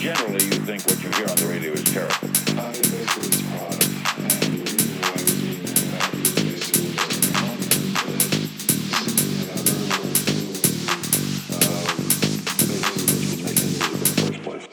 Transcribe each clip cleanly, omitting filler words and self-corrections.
generally you think what you hear on the radio is terrible. Basically it's product. And the reason why it's being manufactured is basically just a phenomenon that seems to have very little to do with basically what you're making music in the first place.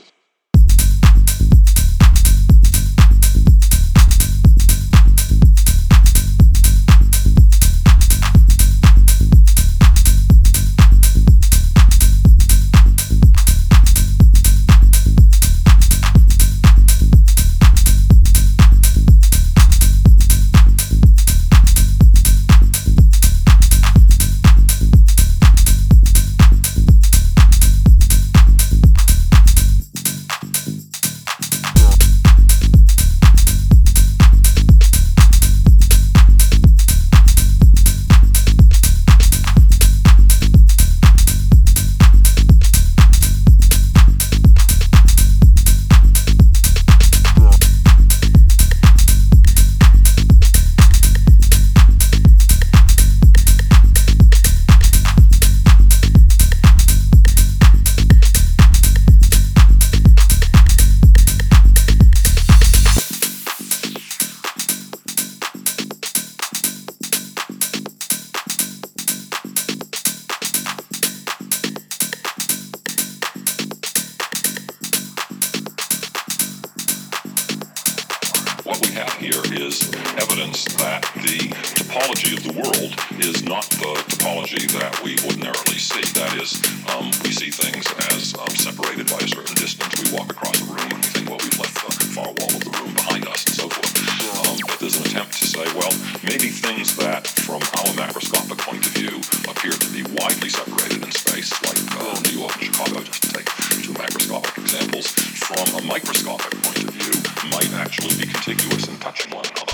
What we have here is evidence that the topology of the world is not the topology that we ordinarily see. That is, we see things as separated by a certain distance. We walk across a room and we think, well, we've left the far wall of the room behind us and so forth. But there's an attempt to say, well, maybe things that from our macroscopic point of view appear to be widely separated in space, like New York and Chicago, just to take two macroscopic examples, from a microscopic point of view, might actually be contiguous and touching one another.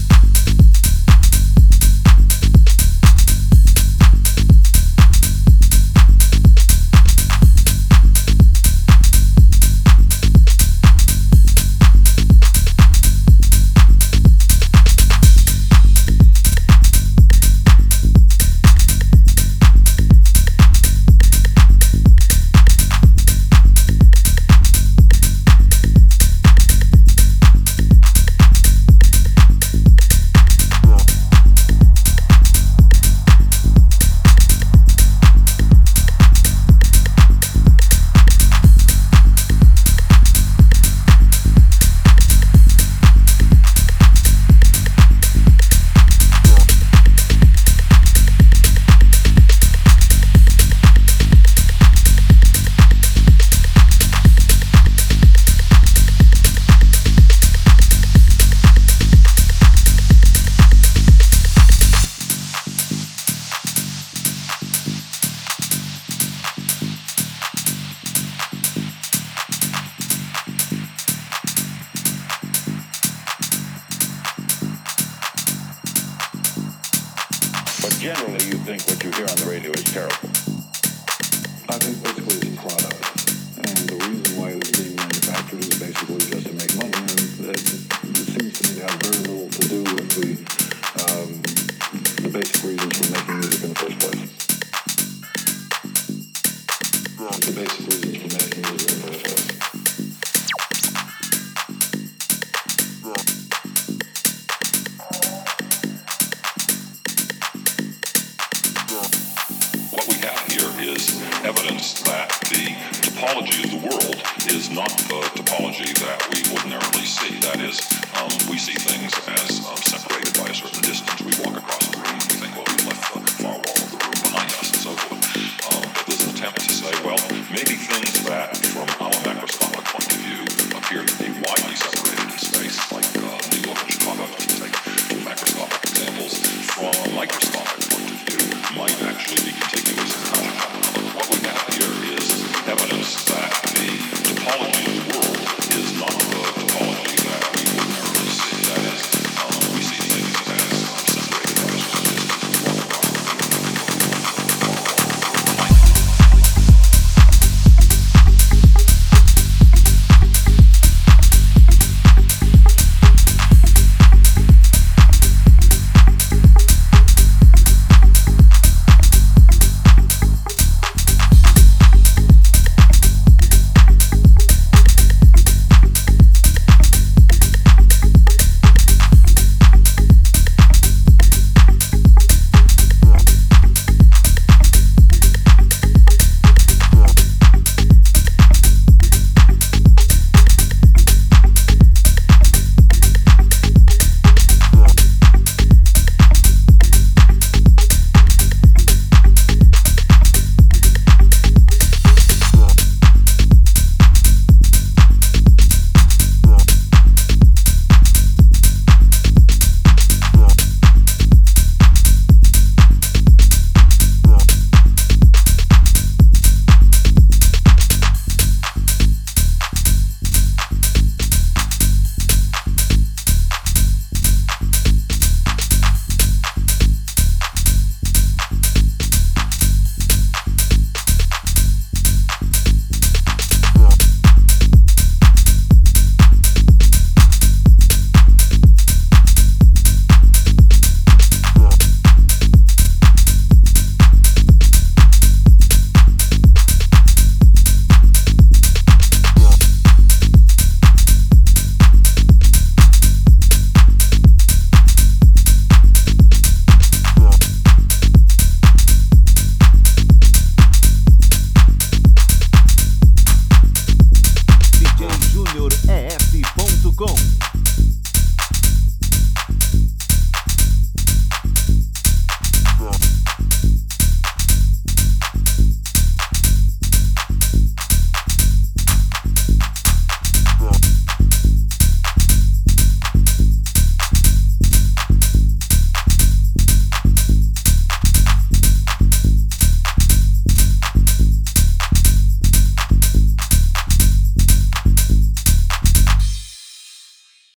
Generally, you think what you hear on the radio is terrible. I think basically it's a product. And the reason why it's being manufactured is basically just to make money. And it seems to me to have very little to do with the basic reasons for making music in the first place. The basic reasons for making music in the first place. What we have here is evidence that the topology of the world is not the topology that we ordinarily see. That is, we see things as separate